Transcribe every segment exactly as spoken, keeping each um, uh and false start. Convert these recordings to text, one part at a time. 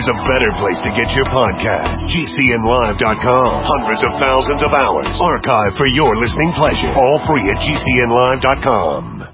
there's a better place to get your podcast. G C N live dot com. Hundreds of thousands of hours archived for your listening pleasure. All free at G C N live dot com.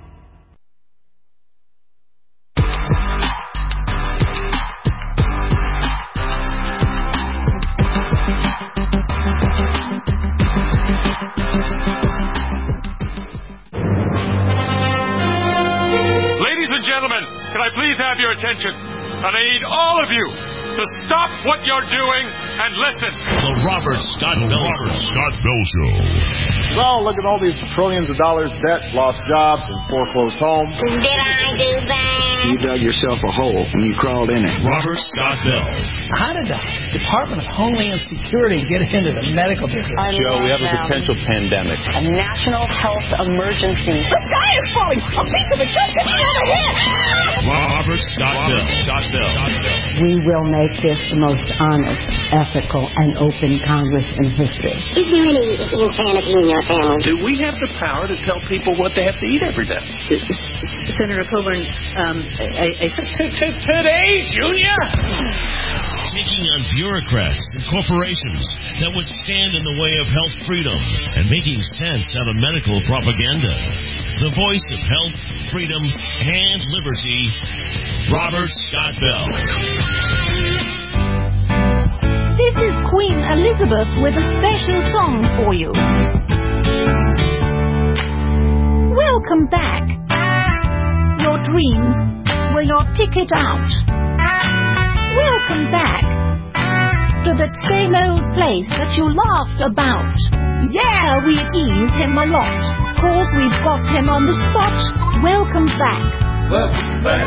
Ladies and gentlemen, can I please have your attention? And I need all of you to stop what you're doing and listen. The Robert Scott Bell Robert Scott Bell Show. Well, look at all these trillions of dollars debt, lost jobs, and foreclosed homes. Did I do that? You dug yourself a hole when you crawled in it. Robert Scott Bell. How did the Department of Homeland Security get into the medical business? Joe, we have a potential pandemic. A national health emergency. The sky is falling! A piece of it just hit me on the head! Robert Scott Bell. Scott Bell. We will make this the most honest, ethical, and open Congress in history. Is there any insanity in your family? Do we have the power to tell people what they have to eat every day? Senator Coburn, um, I, I, today, Junior! Taking on bureaucrats and corporations that would stand in the way of health freedom and making sense out of medical propaganda. The voice of health, freedom, and liberty, Robert Scott Bell. This is Queen Elizabeth with a special song for you. Welcome back. Your dreams were your ticket out. Welcome back to that same old place that you laughed about. Yeah, we teased him a lot, 'cause we've got him on the spot. Welcome back. Welcome back.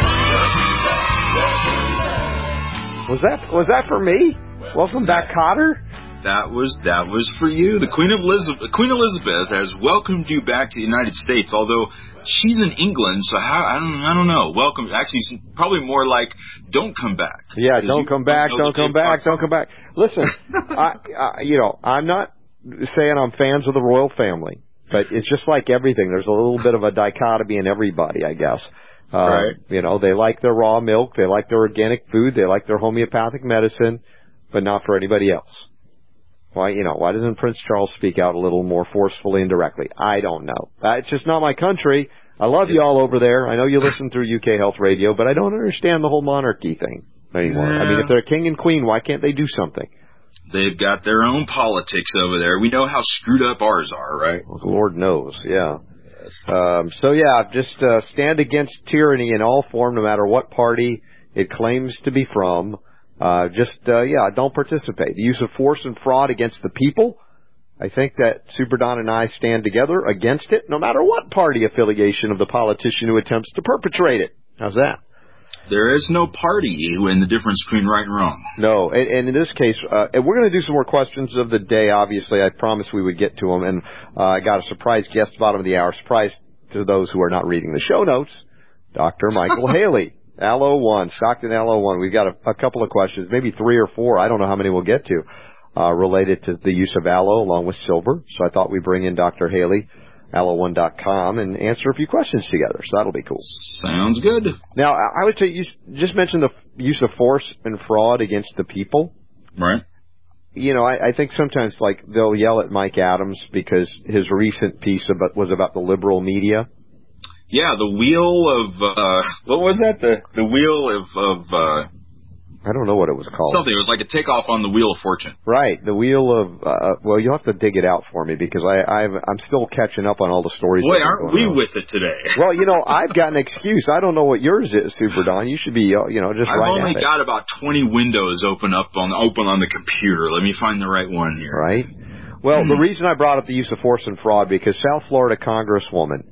Welcome back. Was that was that for me? Welcome back, Cotter. That was that was for you. The Queen of Elizabeth, Queen Elizabeth has welcomed you back to the United States. Although she's in England, so how I don't I don't know. Welcome, actually, it's probably more like don't come back. Yeah, don't come back, don't come back, don't come back. Listen, I, I you know I'm not saying I'm fans of the royal family, but it's just like everything. There's a little bit of a dichotomy in everybody, I guess. Uh, right. You know, they like their raw milk, they like their organic food, they like their homeopathic medicine, but not for anybody else. Why, you know, why doesn't Prince Charles speak out a little more forcefully and directly? I don't know. Uh, it's just not my country. I love you all over there. I know you listen through U K Health Radio, but I don't understand the whole monarchy thing anymore. Yeah. I mean, if they're king and queen, why can't they do something? They've got their own politics over there. We know how screwed up ours are, right? Well, the Lord knows, yeah. Yes. Um, so, yeah, just uh, stand against tyranny in all form, no matter what party it claims to be from. Uh, just, uh, yeah, don't participate. The use of force and fraud against the people, I think that Super Don and I stand together against it, no matter what party affiliation of the politician who attempts to perpetrate it. How's that? There is no party in the difference between right and wrong. No, and, and in this case, uh, and we're going to do some more questions of the day, obviously. I promised we would get to them, and uh, I got a surprise guest bottom of the hour. Surprise to those who are not reading the show notes, Doctor Michael Haley. L O one, Stockton L O one. We've got a, a couple of questions, maybe three or four. I don't know how many we'll get to, uh, related to the use of aloe along with silver. So I thought we'd bring in Doctor Haley, aloe one dot com, and answer a few questions together. So that'll be cool. Sounds good. Now, I would say you just mentioned the use of force and fraud against the people. Right. You know, I, I think sometimes, like, they'll yell at Mike Adams because his recent piece about, was about the liberal media. Yeah, the wheel of, uh, what was that? The the wheel of, of uh, I don't know what it was called. Something. It was like a takeoff on the Wheel of Fortune. Right, the wheel of, uh, well, you'll have to dig it out for me because I, I've, I'm still catching up on all the stories. Boy, aren't we on. with it today? Well, you know, I've got an excuse. I don't know what yours is, Super Don. You should be, you know, just I've right only got about twenty windows open up on open on the computer. Let me find the right one here. Right. Well, the reason I brought up the use of force and fraud because South Florida Congresswoman,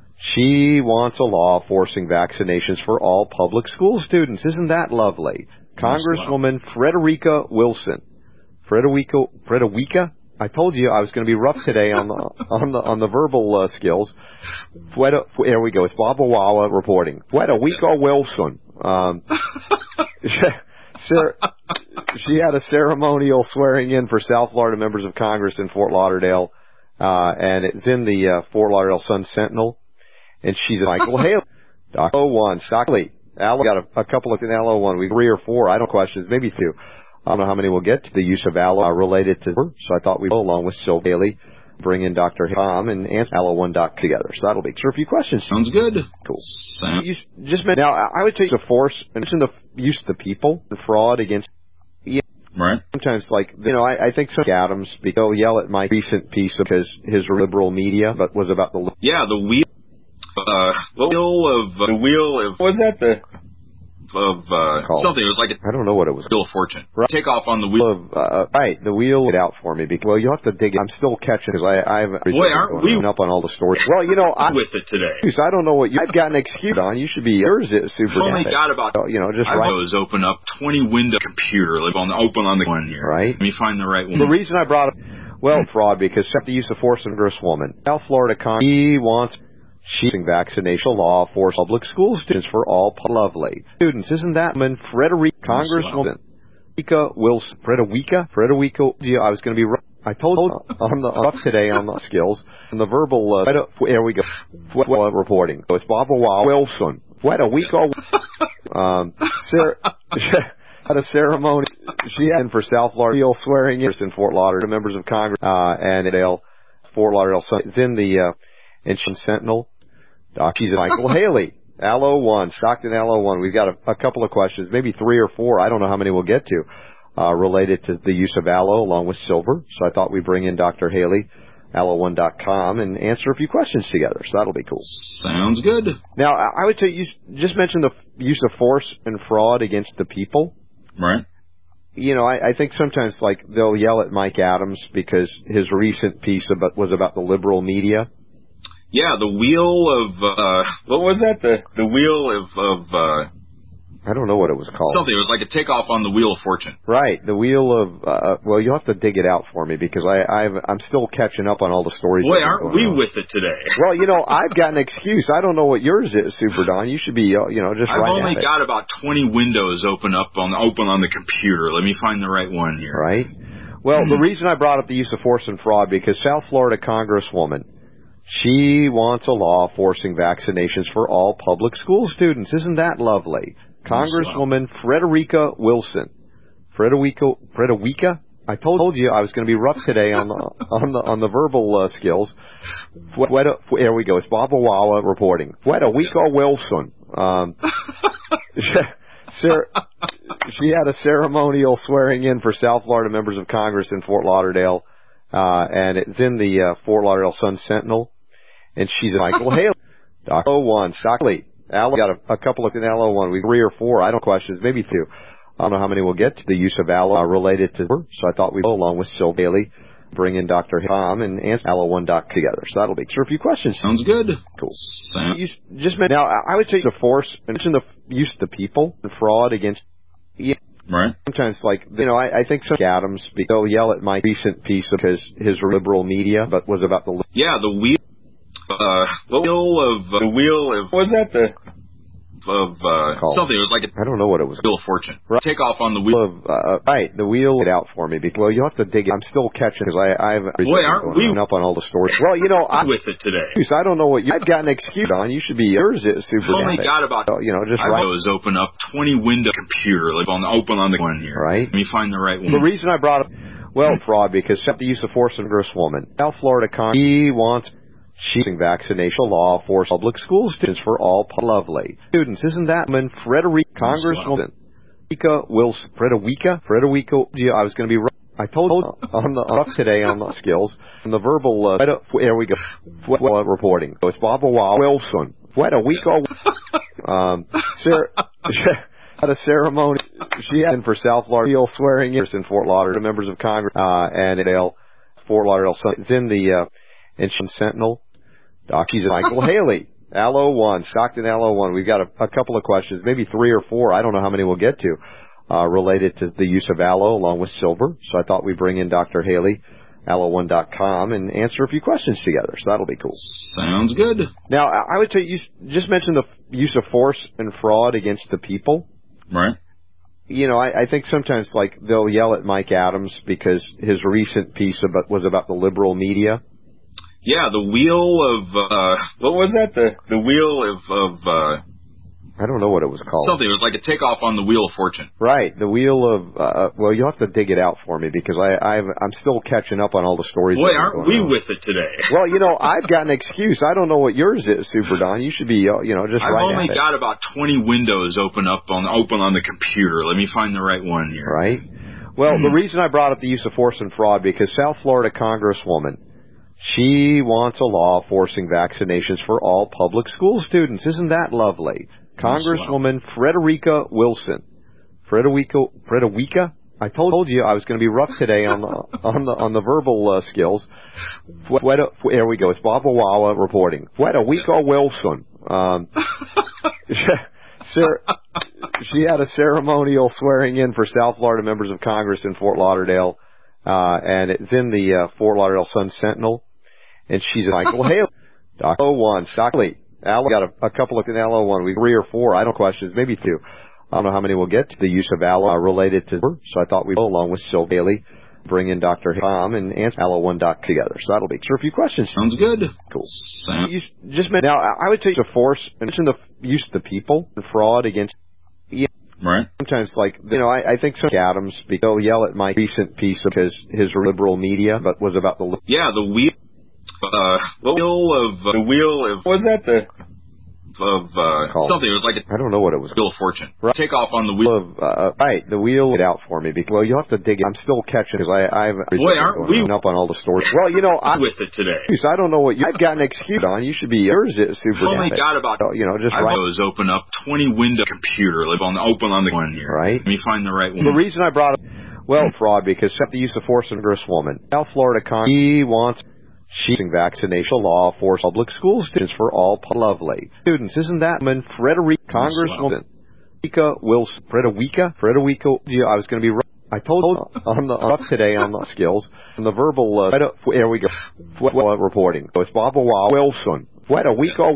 she wants a law forcing vaccinations for all public school students. Isn't that lovely? Congresswoman Frederica Wilson. Frederica, Frederica? I told you I was going to be rough today on the on the on the verbal uh, skills. Fueda, here we go. It's Baba Wawa reporting. Frederica Wilson. Um, she had a ceremonial swearing in for South Florida members of Congress in Fort Lauderdale, uh, and it's in the uh, Fort Lauderdale Sun Sentinel. And she's Michael Haley, Doctor one, Stockley, Al got a, a couple of Aloe one. We three or four. I don't know questions, maybe two. I don't know how many we'll get to the use of aloe uh, related to. So I thought we'd go along with Sylvia Haley, bring in Doctor Tom, and answer aloe one doc together. So that'll be sure a few questions. Sounds good. Cool. Sound. You just now, I would take the force and mention the use of the people and fraud against. Yeah. Right. Sometimes, like, you know, I, I think some Adams will yell at my recent piece because his liberal media, but was about the. Yeah, the wheel. Uh, the wheel of uh, the wheel of. Was that the? Of uh, something. It was like a I don't know what it was. Wheel of Fortune. Right. Take off on the wheel of uh, right. The wheel it out for me because well, you have to dig it. I'm still catching because I I haven't. Boy, aren't we up on all the stories? Well, you know, I with it today. I don't know what you. I've got an excuse on. You should be yours. Is super. I've only got about you know just I right. was open up twenty window computer like on the open on the one here. Right. Let me find the right one. The reason I brought it. Well, fraud because the use of force and gross woman. South Florida Con. He wants. Cheating vaccination law for public school students for all lovely students. Isn't that when Frederica, Congresswoman Frederica Wilson, Frederica, Frederica, I was going to be, I told on the up today on the skills and the verbal, uh, there we go, uh, reporting. So it's Barbara Wilson, Frederica, um, Sarah, had a ceremony she had for South Lauderdale swearing in in Fort Lauderdale, members of Congress, uh, and Dale, Fort Lauderdale, so it's in the, uh, in Sentinel. Doc, she's Michael Haley, Aloe one, Stockton Aloe one. We've got a, a couple of questions, maybe three or four. I don't know how many we'll get to, uh, related to the use of aloe along with silver. So I thought we'd bring in Doctor Haley, aloe one dot com, and answer a few questions together. So that'll be cool. Sounds good. Now, I would say you just mentioned the use of force and fraud against the people. Right. You know, I, I think sometimes, like, they'll yell at Mike Adams because his recent piece about, was about the liberal media. Yeah, the wheel of, uh, what was that? The the wheel of, of uh, I don't know what it was called. Something. It was like a takeoff on the Wheel of Fortune. Right, the wheel of, uh, well, you'll have to dig it out for me because I, I've, I'm still catching up on all the stories. Boy, aren't we on. With it today? Well, you know, I've got an excuse. I don't know what yours is, Super Don. You should be, you know, just I've right only got about twenty windows open up on open on the computer. Let me find the right one here. Right. Well, mm-hmm. The reason I brought up the use of force and fraud because South Florida Congresswoman, she wants a law forcing vaccinations for all public school students. Isn't that lovely? Congresswoman Frederica Wilson. Frederica, Frederica? I told you I was going to be rough today on the, on the, on the verbal uh, skills. Fweta, there we go. It's Barbara Wawa reporting. Frederica Wilson. Um, Sarah, she had a ceremonial swearing in for South Florida members of Congress in Fort Lauderdale. Uh, and it's in the, uh, Fort Lauderdale Sun Sentinel. And she's Michael Haley. Doctor oh one, Stockley. Aloe got a, a couple of aloe one. We three or four. I don't know questions, maybe two. I don't know how many we'll get to the use of aloe uh, related to her. So I thought we'd go along with Sylvia Haley, bring in Doctor Tom, and answer aloe one doc together. So that'll be sure a few questions. Sounds good. Cool. Sound. You just now, I would say the force and mention the use of the people and fraud against. Yeah. Right. Sometimes, like, you know, I, I think some Adams will yell at my recent piece because his liberal media, but was about the. Yeah, the wheel. Uh, the wheel of uh, the wheel of was that the of uh, something? It was like a I don't know what it was. Wheel of Fortune. Right. Take off on the wheel of uh, right. The wheel it out for me because well, you have to dig it. I'm still catching because I I've boy aren't we up on all the stories. Well, you know, I with it today. I don't know what you. I've got an excuse on. You should be yours. Is super. I've only got about you know just I right. was open up twenty window computer like on the open on the one here. Right. Let me find the right one. The reason I brought up well fraud because the use of force and gross woman. South Florida Con. He wants. Cheating vaccination law for public school students for all lovely students. Isn't that when Frederica, Congresswoman Frederica Wilson, Frederica, Frederica, I was going to be, I told on the up today on the skills and the verbal, uh, there we go, uh, reporting. So it's Barbara Wilson, Frederica, um, Sarah, had a ceremony she had for South Lauderdale swearing in in Fort Lauderdale, members of Congress, uh, and Dale, Fort Lauderdale, it's in the, uh, in Sentinel. Doc, she's Michael Haley, Aloe one, Stockton Aloe one. We've got a, a couple of questions, maybe three or four. I don't know how many we'll get to, uh, related to the use of aloe along with silver. So I thought we'd bring in Doctor Haley, aloe one dot com, and answer a few questions together. So that'll be cool. Sounds good. Now, I would say you just mentioned the use of force and fraud against the people. Right. You know, I, I think sometimes, like, they'll yell at Mike Adams because his recent piece about, was about the liberal media. Yeah, the wheel of, uh, what was that? The the wheel of, of uh, I don't know what it was called. Something. It was like a takeoff on the Wheel of Fortune. Right, the Wheel of. Uh, well, you'll have to dig it out for me because I, I've, I'm still catching up on all the stories. Boy, aren't we on. with it today? Well, you know, I've got an excuse. I don't know what yours is, Super Don. You should be, you know, just. I've right only at got it. about twenty windows open up on open on the computer. Let me find the right one here. Right. Well, the reason I brought up the use of force and fraud because South Florida Congresswoman. She wants a law forcing vaccinations for all public school students. Isn't that lovely? Congresswoman Frederica Wilson. Frederica, Frederica? I told you I was going to be rough today on the, on the, on the verbal uh, skills. Fueta, here we go. It's Bob Wawa reporting. Frederica Wilson. Um, Sarah, she had a ceremonial swearing in for South Florida members of Congress in Fort Lauderdale. Uh, and it's in the uh, Fort Lauderdale Sun Sentinel. And she's Michael Haley. Doctor oh one, Stockley. Al, we got a, a couple of L O one. We three or four. I don't know questions, maybe two. I don't know how many we'll get to the use of aloe uh, related to her. So I thought we'd go along with Sylvia Haley, bring in Doctor Tom and answer aloe one doc together. So that'll be sure a few questions. Sounds good. Cool. Sound. You just now I would say the force and mention the use of the people and fraud against. Yeah. Right. Sometimes, like, you know, I, I think some Adams, they'll yell at my recent piece because his liberal media, but was about the... Yeah, the wheel, uh, the wheel of, uh, the wheel of, what was that, the, of, uh, something, it was like a... I don't know what it was Wheel of Fortune. Right. Take off on the wheel of, uh, right, the wheel, get out for me, because, well, you'll have to dig it. I'm still catching, because I, I've... Boy, aren't we... up on all the stories. Well, you know, I'm... with it today. I don't know what you... I've got an excuse on. You should be... Yours is super... I've only got about... You know, just I've right... those open up twenty window computer, live on the, open on the one here. Right. Let me find the right one. The reason I brought up... Well, fraud, because the use of force and Congresswoman. South Florida Congress, he wants... She's vaccination law for public school students for all lovely students. Isn't that woman Frederica Congresswoman Frederica Wilson Frederica Frederica? Yeah, I was going to be. I told you on the up today on the skills on the verbal. Uh, here we go. Fueta reporting. So it's Bob Wilson Frederica.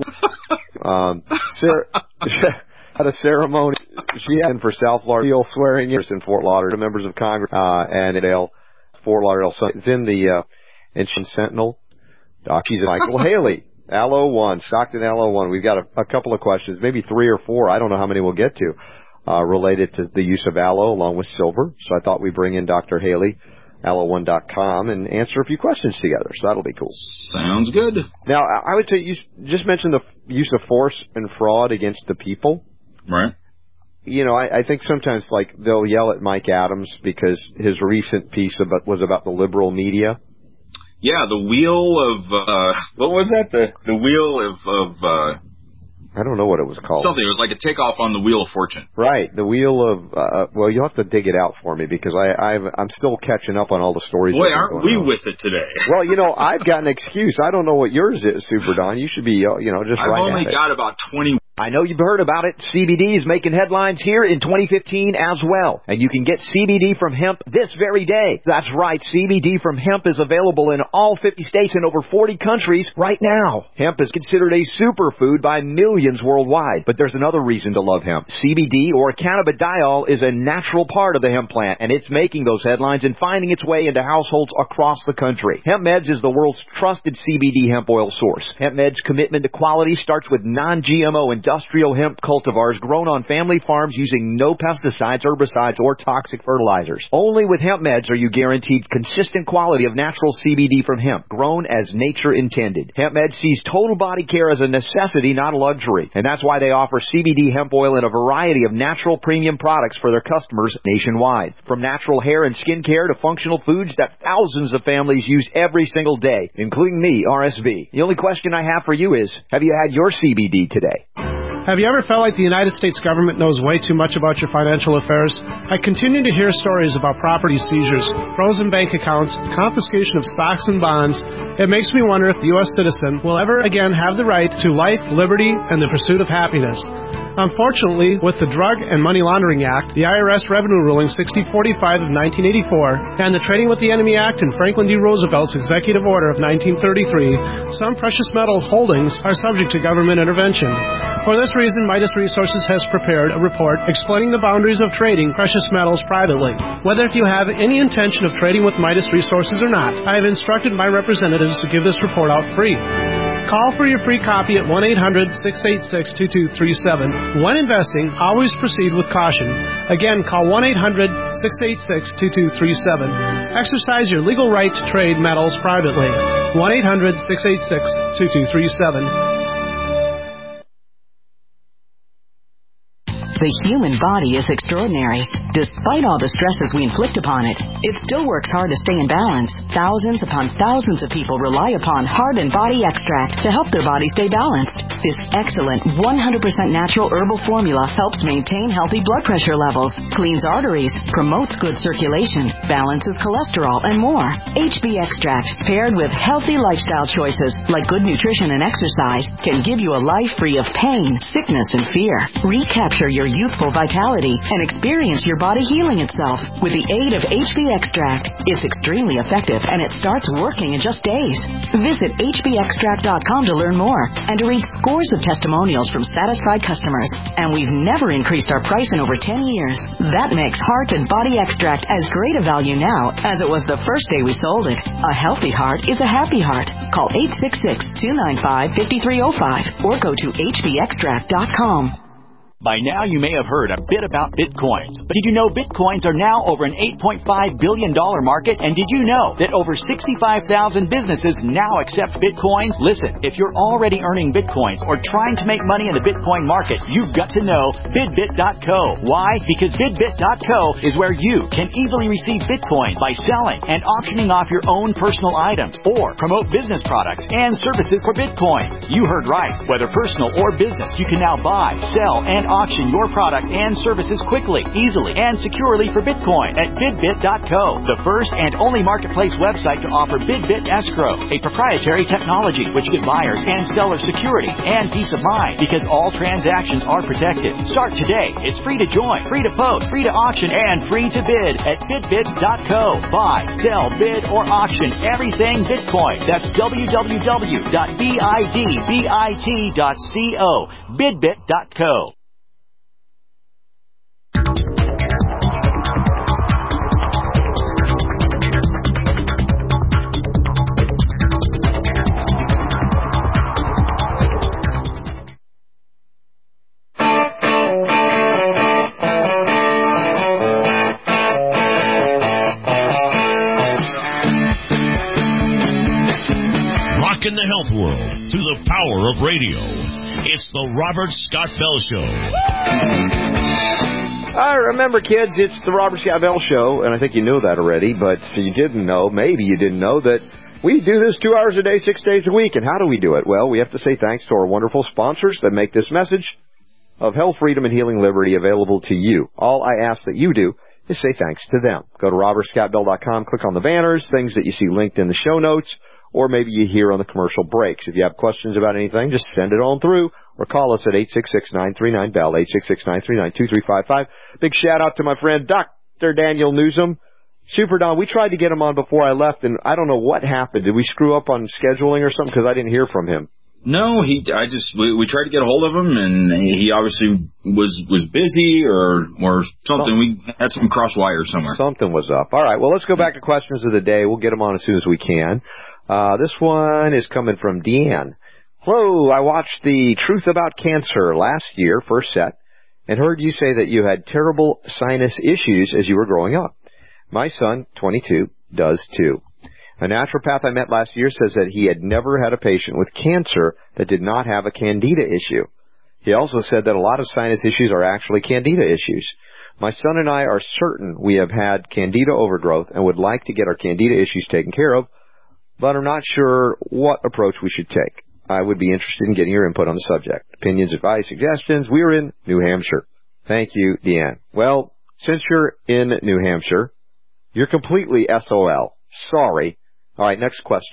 Um, Sarah had a ceremony. She had for South Florida swearing in in Fort Lauderdale members of Congress uh, and at Fort Lauderdale. It's in the. Uh, And she's Sentinel. Doc, she's Michael Haley. L O one, Stockton L O one. We've got a, a couple of questions, maybe three or four. I don't know how many we'll get to, uh, related to the use of aloe along with silver. So I thought we'd bring in Doctor Haley, aloe one dot com, and answer a few questions together. So that'll be cool. Sounds good. Now, I would say you just mentioned the use of force and fraud against the people. Right. You know, I, I think sometimes, like, they'll yell at Mike Adams because his recent piece about, was about the liberal media. Yeah, the wheel of, uh, what was that? The the wheel of, of uh... I don't know what it was called. Something. It was like a takeoff on the Wheel of Fortune. Right, the Wheel of, uh, well, you'll have to dig it out for me because I, I've, I'm still catching up on all the stories. Boy, aren't we on. with it today? Well, you know, I've got an excuse. I don't know what yours is, Super Don. You should be, you know, just I've right only at got it. about twenty. I know you've heard about it. C B D is making headlines here in twenty fifteen as well. And you can get C B D from hemp this very day. That's right. C B D from hemp is available in all fifty states and over forty countries right now. Hemp is considered a superfood by millions worldwide. But there's another reason to love hemp. C B D, or cannabidiol, is a natural part of the hemp plant, and it's making those headlines and finding its way into households across the country. HempMeds is the world's trusted C B D hemp oil source. HempMeds' commitment to quality starts with non G M O industrial hemp cultivars grown on family farms using no pesticides, herbicides, or toxic fertilizers. Only with HempMeds are you guaranteed consistent quality of natural C B D from hemp, grown as nature intended. HempMeds sees total body care as a necessity, not a luxury, and that's why they offer C B D hemp oil in a variety of natural premium products for their customers nationwide. From natural hair and skin care to functional foods that thousands of families use every single day, including me, R S V. The only question I have for you is, have you had your C B D today? Have you ever felt like the United States government knows way too much about your financial affairs? I continue to hear stories about property seizures, frozen bank accounts, confiscation of stocks and bonds. It makes me wonder if the U S citizen will ever again have the right to life, liberty, and the pursuit of happiness. Unfortunately, with the Drug and Money Laundering Act, the I R S Revenue Ruling sixty forty-five of nineteen eighty-four, and the Trading with the Enemy Act and Franklin D. Roosevelt's Executive Order of nineteen thirty-three, some precious metal holdings are subject to government intervention. For this reason, Midas Resources has prepared a report explaining the boundaries of trading precious metals privately. Whether if you have any intention of trading with Midas Resources or not, I have instructed my representatives to give this report out free. Call for your free copy at one eight hundred, six eight six, two two three seven. When investing, always proceed with caution. Again, call one eight hundred, six eight six, two two three seven. Exercise your legal right to trade metals privately. one eight hundred, six eight six, two two three seven. The human body is extraordinary. Despite all the stresses we inflict upon it, it still works hard to stay in balance. Thousands upon thousands of people rely upon Heart and Body Extract to help their body stay balanced. This excellent one hundred percent natural herbal formula helps maintain healthy blood pressure levels, cleans arteries, promotes good circulation, balances cholesterol, and more. H B Extract, paired with healthy lifestyle choices like good nutrition and exercise, can give you a life free of pain, sickness, and fear. Recapture your youthful vitality and experience your body healing itself with the aid of H B Extract. It's extremely effective and it starts working in just days. Visit H B extract dot com to learn more and to read scores of testimonials from satisfied customers. And we've never increased our price in over ten years. That makes Heart and Body Extract as great a value now as it was the first day we sold it. A healthy heart is a happy heart. Call eight six six, two nine five, five three zero five or go to H B extract dot com. By now, you may have heard a bit about Bitcoins. But did you know Bitcoins are now over an eight point five billion dollars market? And did you know that over sixty-five thousand businesses now accept Bitcoins? Listen, if you're already earning Bitcoins or trying to make money in the Bitcoin market, you've got to know Bidbit dot co. Why? Because Bidbit dot co is where you can easily receive Bitcoin by selling and auctioning off your own personal items or promote business products and services for Bitcoin. You heard right. Whether personal or business, you can now buy, sell, and auction your product and services quickly, easily, and securely for Bitcoin at Bidbit dot co, the first and only marketplace website to offer Bidbit Escrow, a proprietary technology which gives buyers and sellers security and peace of mind because all transactions are protected. Start today. It's free to join, free to post, free to auction, and free to bid at Bidbit dot co. Buy, sell, bid, or auction everything Bitcoin. That's w w w dot bidbit dot co. Bidbit dot co. In the health world through the power of radio. It's the Robert Scott Bell Show. I remember, kids, it's the Robert Scott Bell Show, and I think you knew that already, but you didn't know, maybe you didn't know, that we do this two hours a day, six days a week. And how do we do it? Well, we have to say thanks to our wonderful sponsors that make this message of health, freedom, and healing liberty available to you. All I ask that you do is say thanks to them. Go to robert scott bell dot com, click on the banners, things that you see linked in the show notes, or maybe you hear on the commercial breaks. If you have questions about anything, just send it on through or call us at eight six six, nine three nine, B E L L, eight six six, nine three nine, two three five five. Big shout out to my friend Doctor Daniel Newsom. Super Don, we tried to get him on before I left, and I don't know what happened. Did we screw up on scheduling or something? Because I didn't hear from him. No, he. I just we, we tried to get a hold of him, and he obviously was was busy or or something. We had some cross wires somewhere. Something was up. All right. Well, let's go back to questions of the day. We'll get them on as soon as we can. Uh, this one is coming from Deanne. Hello, I watched the Truth About Cancer last year, first set, and heard you say that you had terrible sinus issues as you were growing up. My son, twenty-two, does too. A naturopath I met last year says that he had never had a patient with cancer that did not have a candida issue. He also said that a lot of sinus issues are actually candida issues. My son and I are certain we have had candida overgrowth and would like to get our candida issues taken care of, but I'm not sure what approach we should take. I would be interested in getting your input on the subject. Opinions, advice, suggestions. We are in New Hampshire. Thank you, Deanne. Well, since you're in New Hampshire, you're completely S O L. Sorry. All right, next question.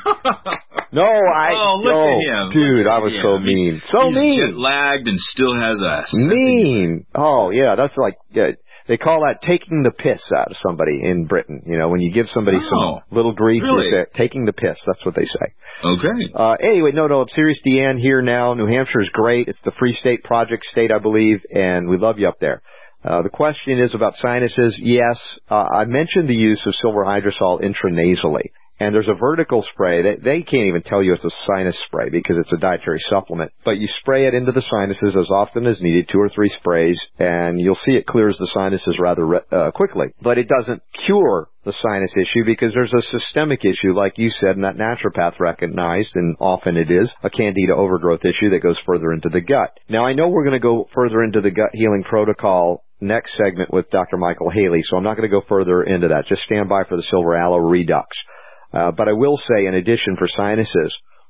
No, I... Oh, look no, at him. Dude, I was yeah, so mean. So he's mean. Jet lagged and still has us. Mean. Oh, yeah, that's like... Yeah, they call that taking the piss out of somebody in Britain. You know, when you give somebody oh, some little grief, really? they say, taking the piss. That's what they say. Okay. Uh, anyway, no, no, I'm serious, Deanne, here now. New Hampshire is great. It's the Free State Project state, I believe, and we love you up there. Uh, the question is about sinuses. Yes, uh, I mentioned the use of silver hydrosol intranasally. And there's a vertical spray. They, they can't even tell you it's a sinus spray because it's a dietary supplement. But you spray it into the sinuses as often as needed, two or three sprays, and you'll see it clears the sinuses rather uh, quickly. But it doesn't cure the sinus issue because there's a systemic issue, like you said, and that naturopath recognized, and often it is, a candida overgrowth issue that goes further into the gut. Now, I know we're going to go further into the gut healing protocol next segment with Doctor Michael Haley, so I'm not going to go further into that. Just stand by for the silver aloe redux. Uh, but I will say, in addition, for sinuses,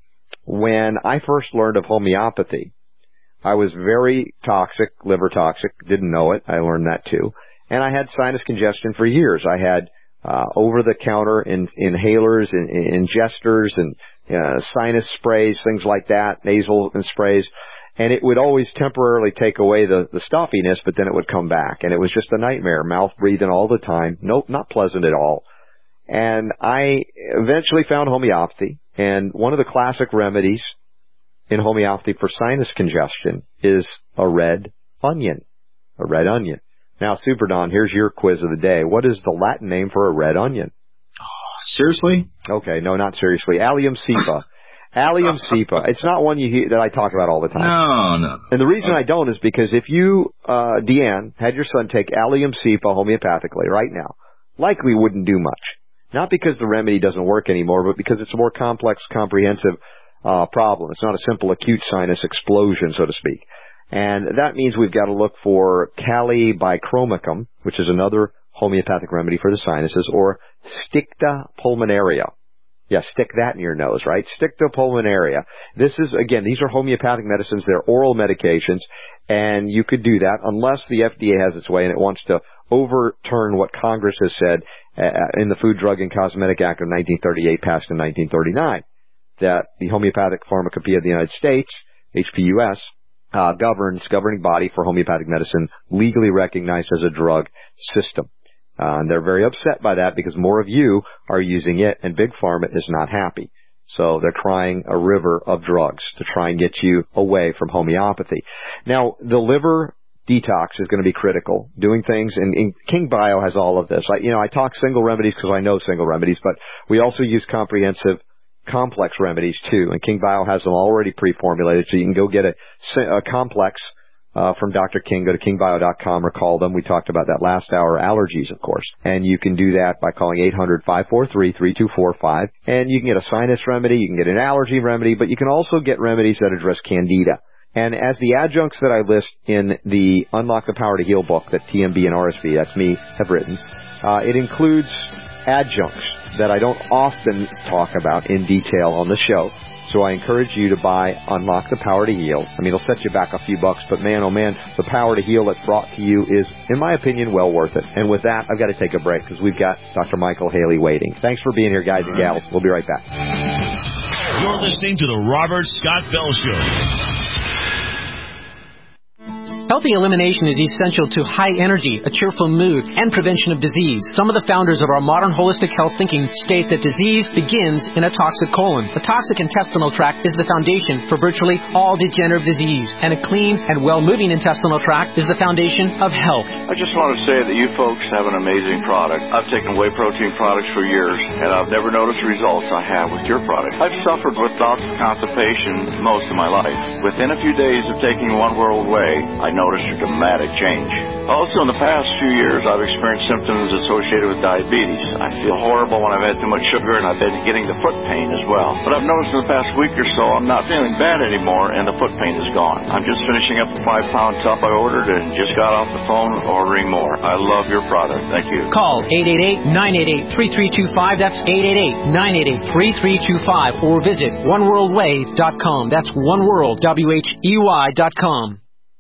when I first learned of homeopathy, I was very toxic, liver toxic, didn't know it. I learned that too. And I had sinus congestion for years. I had uh, over-the-counter in, inhalers, in, in, ingesters, and uh, sinus sprays, things like that, nasal and sprays. And it would always temporarily take away the, the stuffiness, but then it would come back. And it was just a nightmare, mouth breathing all the time. Nope, not pleasant at all. And I eventually found homeopathy, and one of the classic remedies in homeopathy for sinus congestion is a red onion. A red onion. Now, Super Don, here's your quiz of the day. What is the Latin name for a red onion? Oh, seriously? Okay, no, not seriously. Allium cepa. Allium cepa. It's not one you hear, that I talk about all the time. No, no. And the reason I don't is because if you, uh, Deanne, had your son take Allium cepa homeopathically right now, likely wouldn't do much. Not because the remedy doesn't work anymore, but because it's a more complex, comprehensive uh problem. It's not a simple acute sinus explosion, so to speak. And that means we've got to look for Calibichromicum, which is another homeopathic remedy for the sinuses, or Sticta pulmonaria. Yeah, stick that in your nose, right? Sticta pulmonaria. This is, again, these are homeopathic medicines. They're oral medications, and you could do that unless the F D A has its way and it wants to overturn what Congress has said uh, in the Food, Drug, and Cosmetic Act of nineteen thirty-eight, passed in nineteen thirty-nine, that the Homeopathic Pharmacopoeia of the United States, H P U S, uh, governs, governing body for homeopathic medicine, legally recognized as a drug system. Uh, and they're very upset by that because more of you are using it, and Big Pharma is not happy. So they're crying a river of drugs to try and get you away from homeopathy. Now, the liver detox is going to be critical. Doing things, and, and King Bio has all of this. I, you know, I talk single remedies because I know single remedies, but we also use comprehensive, complex remedies too. And King Bio has them already pre-formulated, so you can go get a, a complex uh, from Doctor King. Go to king bio dot com or call them. We talked about that last hour. Allergies, of course, and you can do that by calling eight hundred, five four three, three two four five. And you can get a sinus remedy, you can get an allergy remedy, but you can also get remedies that address candida. And as the adjuncts that I list in the Unlock the Power to Heal book that T M B and R S V, that's me, have written, uh, it includes adjuncts that I don't often talk about in detail on the show. So I encourage you to buy Unlock the Power to Heal. I mean, it'll set you back a few bucks, but man, oh man, the power to heal that's brought to you is, in my opinion, well worth it. And with that, I've got to take a break because we've got Doctor Michael Haley waiting. Thanks for being here, guys and gals. We'll be right back. You're listening to the Robert Scott Bell Show. Healthy elimination is essential to high energy, a cheerful mood, and prevention of disease. Some of the founders of our modern holistic health thinking state that disease begins in a toxic colon. The toxic intestinal tract is the foundation for virtually all degenerative disease, and a clean and well-moving intestinal tract is the foundation of health. I just want to say that you folks have an amazing product. I've taken whey protein products for years, and I've never noticed the results I have with your product. I've suffered with bouts of constipation most of my life. Within a few days of taking One World Whey, I noticed a dramatic change. Also, in the past few years, I've experienced symptoms associated with diabetes. I feel horrible when I've had too much sugar, and I've been getting the foot pain as well. But I've noticed in the past week or so, I'm not feeling bad anymore, and the foot pain is gone. I'm just finishing up the five-pound tub I ordered and just got off the phone ordering more. I love your product. Thank you. Call eight eight eight, nine eight eight, three three two five. That's eight eight eight, nine eight eight, three three two five. Or visit one world way dot com. That's oneworld, W H E Y dot com.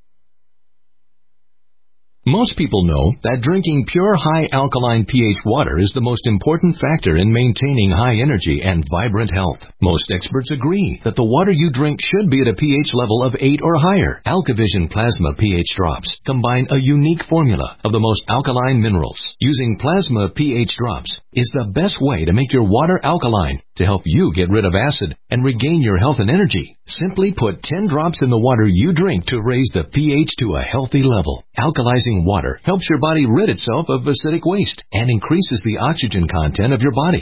Most people know that drinking pure high alkaline pH water is the most important factor in maintaining high energy and vibrant health. Most experts agree that the water you drink should be at a pH level of eight or higher. AlkaVision Plasma pH drops combine a unique formula of the most alkaline minerals. Using Plasma pH drops is the best way to make your water alkaline to help you get rid of acid and regain your health and energy. Simply put ten drops in the water you drink to raise the pH to a healthy level. Alkalizing water helps your body rid itself of acidic waste and increases the oxygen content of your body.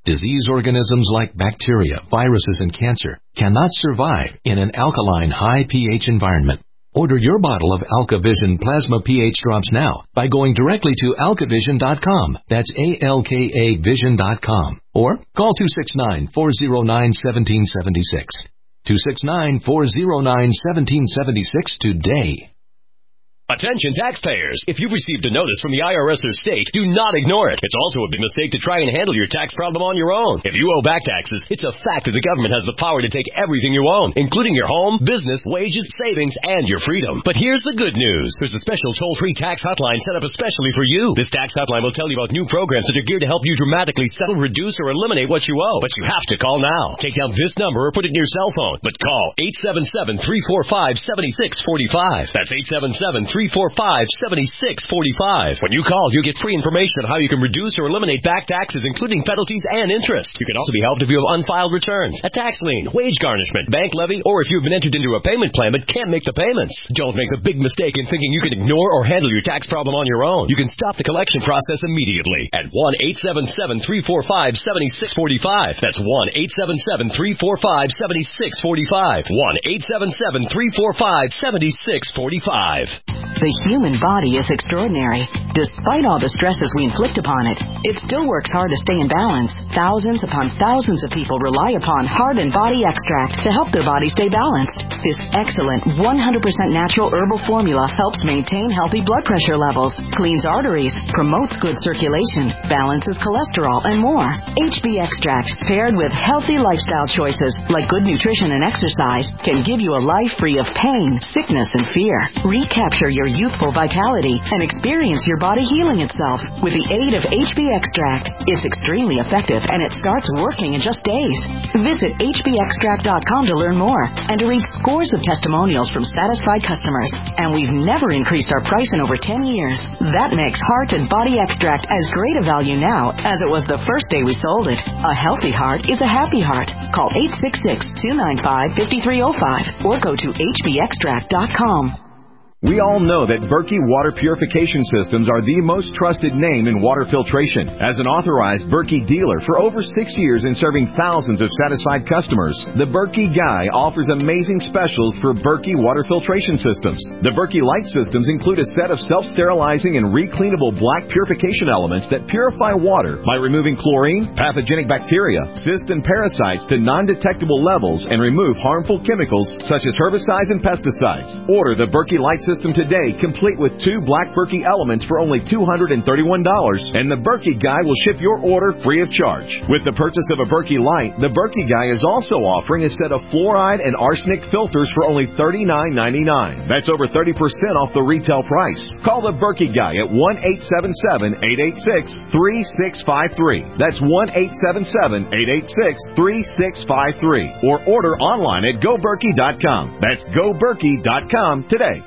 Disease organisms like bacteria, viruses, and cancer cannot survive in an alkaline, high pH environment. Order your bottle of AlkaVision Plasma pH Drops now by going directly to alkavision dot com. That's A L K A vision dot com. Or call two six nine, four zero nine, one seven seven six. two six nine, four zero nine, one seven seven six today. Attention taxpayers! If you've received a notice from the I R S or state, do not ignore it. It's also a big mistake to try and handle your tax problem on your own. If you owe back taxes, it's a fact that the government has the power to take everything you own, including your home, business, wages, savings, and your freedom. But here's the good news. There's a special toll-free tax hotline set up especially for you. This tax hotline will tell you about new programs that are geared to help you dramatically settle, reduce, or eliminate what you owe. But you have to call now. Take down this number or put it in your cell phone. But call eight seven seven, three four five, seven six four five. That's eight seven seven, three four five, seven six four five. When you call, you get free information on how you can reduce or eliminate back taxes, including penalties and interest. You can also be helped if you have unfiled returns, a tax lien, wage garnishment, bank levy, or if you've been entered into a payment plan but can't make the payments. Don't make the big mistake in thinking you can ignore or handle your tax problem on your own. You can stop the collection process immediately at one eight seven seven, three four five, seven six four five. That's one eight seven seven, three four five, seven six four five. one eight seven seven, three four five, seven six four five. The human body is extraordinary. Despite all the stresses we inflict upon it, it still works hard to stay in balance. Thousands upon thousands of people rely upon Heart and Body Extract to help their body stay balanced. This excellent one hundred percent natural herbal formula helps maintain healthy blood pressure levels, cleans arteries, promotes good circulation, balances cholesterol, and more. H B Extract, paired with healthy lifestyle choices like good nutrition and exercise, can give you a life free of pain, sickness, and fear. Recapture your youthful vitality and experience your body healing itself with the aid of H B Extract. It's extremely effective and it starts working in just days. Visit H B extract dot com to learn more and to read scores of testimonials from satisfied customers. And we've never increased our price in over ten years. That makes Heart and Body Extract as great a value now as it was the first day we sold it. A healthy heart is a happy heart. Call eight six six, two nine five, five three zero five or go to H B extract dot com. We all know that Berkey Water Purification Systems are the most trusted name in water filtration. As an authorized Berkey dealer for over six years and serving thousands of satisfied customers, the Berkey Guy offers amazing specials for Berkey Water Filtration Systems. The Berkey Light Systems include a set of self-sterilizing and recleanable black purification elements that purify water by removing chlorine, pathogenic bacteria, cysts, and parasites to non-detectable levels and remove harmful chemicals such as herbicides and pesticides. Order the Berkey Light System today, complete with two black Berkey elements for only two hundred thirty-one dollars, and the Berkey Guy will ship your order free of charge. With the purchase of a Berkey Light, the Berkey Guy is also offering a set of fluoride and arsenic filters for only thirty-nine ninety-nine. That's over thirty percent off the retail price. Call the Berkey Guy at one eight seven seven, eight eight six, three six five three. That's one eight seven seven, eight eight six, three six five three. Or order online at go berkey dot com. That's go berkey dot com today.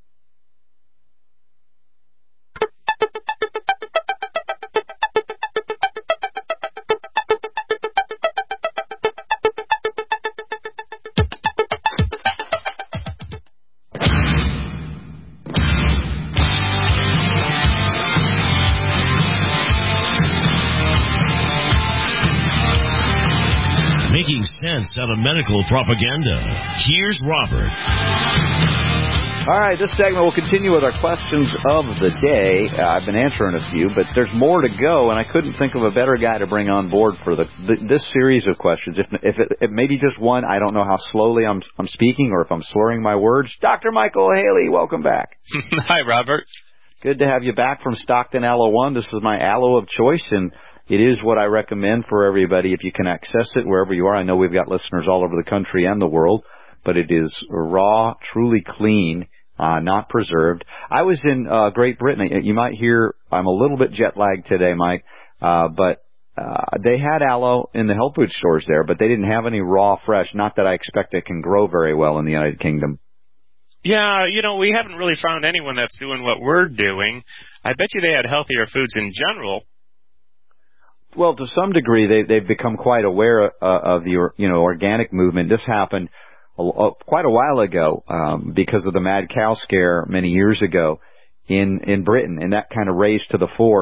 Making sense out of medical propaganda. Here's Robert. All right, this segment will continue with our questions of the day. Uh, I've been answering a few, but there's more to go, and I couldn't think of a better guy to bring on board for the, the this series of questions. If if it, it maybe just one, I don't know how slowly I'm I'm speaking or if I'm slurring my words. Doctor Michael Haley, welcome back. Hi, Robert. Good to have you back from Stockton Aloe One. This is my aloe of choice, and it is what I recommend for everybody if you can access it wherever you are. I know we've got listeners all over the country and the world, but it is raw, truly clean, uh, not preserved. I was in uh, Great Britain. You might hear I'm a little bit jet lagged today, Mike, uh, but uh, they had aloe in the health food stores there, but they didn't have any raw, fresh. Not that I expect it can grow very well in the United Kingdom. Yeah, you know, we haven't really found anyone that's doing what we're doing. I bet you they had healthier foods in general. Well, to some degree, they, they've become quite aware uh, of the, you know, organic movement. This happened a, a, quite a while ago um, because of the mad cow scare many years ago in, in Britain, and that kind of raised to the fore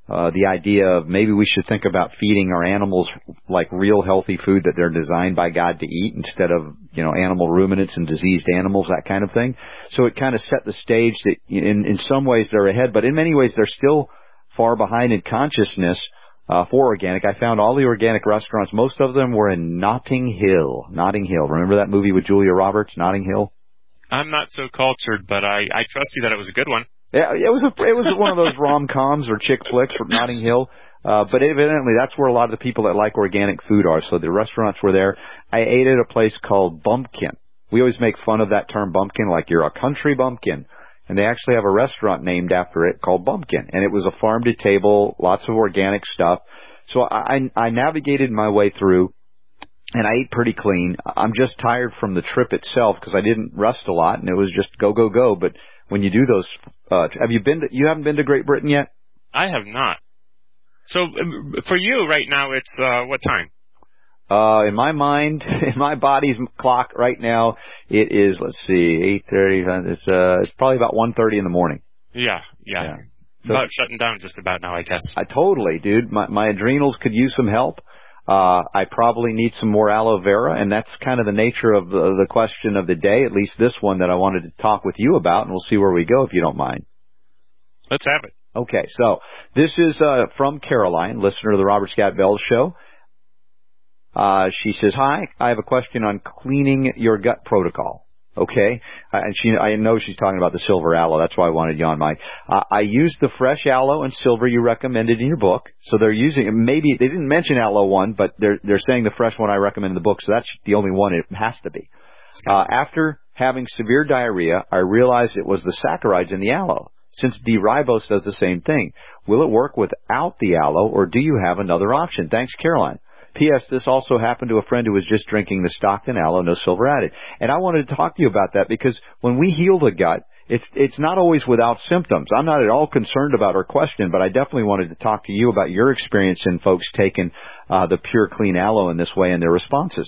uh, the idea of maybe we should think about feeding our animals like real healthy food that they're designed by God to eat instead of, you know, animal ruminants and diseased animals, that kind of thing. So it kind of set the stage that in, in some ways they're ahead, but in many ways they're still far behind in consciousness uh, for organic. I found all the organic restaurants, most of them were in Notting Hill. Notting Hill. Remember that movie with Julia Roberts, Notting Hill? I'm not so cultured, but I, I trust you that it was a good one. Yeah, it was a, it was one of those rom-coms or chick flicks from Notting Hill. Uh, but evidently that's where a lot of the people that like organic food are. So the restaurants were there. I ate at a place called Bumpkin. We always make fun of that term bumpkin, like you're a country bumpkin. And they actually have a restaurant named after it called Bumpkin. And it was a farm to table, lots of organic stuff. So I, I navigated my way through, and I ate pretty clean. I'm just tired from the trip itself because I didn't rest a lot, and it was just go, go, go. But when you do those, uh, have you been to, you haven't been to Great Britain yet? I have not. So for you right now, it's uh, what time? Uh, in my mind, in my body's clock right now, it is, let's see, eight thirty, it's, uh, it's probably about one thirty in the morning. Yeah, yeah. yeah. So, about shutting down just about now, I guess. I totally, dude. My, my adrenals could use some help. Uh, I probably need some more aloe vera, and that's kind of the nature of the, the question of the day, at least this one that I wanted to talk with you about, and we'll see where we go if you don't mind. Let's have it. Okay, so this is uh, from Caroline, listener to the Robert Scott Bell Show. Uh, she says, hi, I have a question on cleaning your gut protocol. Okay, uh, and she, I know she's talking about the silver aloe. That's why I wanted you on, Mike. Uh, I used the fresh aloe and silver you recommended in your book. So they're using, maybe they didn't mention aloe one, but they're they're saying the fresh one I recommend in the book. So that's the only one it has to be. Uh, after having severe diarrhea, I realized it was the saccharides in the aloe. Since D-ribose does the same thing, will it work without the aloe, or do you have another option? Thanks, Caroline. P S. This also happened to a friend who was just drinking the Stockton aloe, no silver added. And I wanted to talk to you about that because when we heal the gut, it's it's not always without symptoms. I'm not at all concerned about her question, but I definitely wanted to talk to you about your experience in folks taking uh, the pure, clean aloe in this way and their responses.